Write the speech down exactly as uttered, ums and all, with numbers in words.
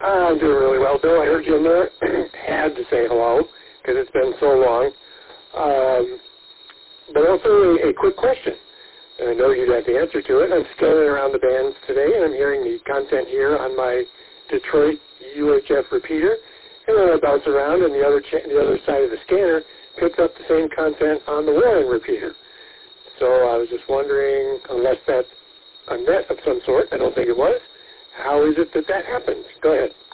I'm doing really well, Bill. I heard you in there. Had to say hello because it's been so long. Um, but also a, a quick question. And I know you'd have the answer to it. I'm scanning around the bands today, and I'm hearing the content here on my Detroit U H F repeater. And then I bounce around, and the other cha- the other side of the scanner picks up the same content on the Warren repeater. So I was just wondering, unless that's a net of some sort, I don't think it was, how is it that that happens? Go ahead.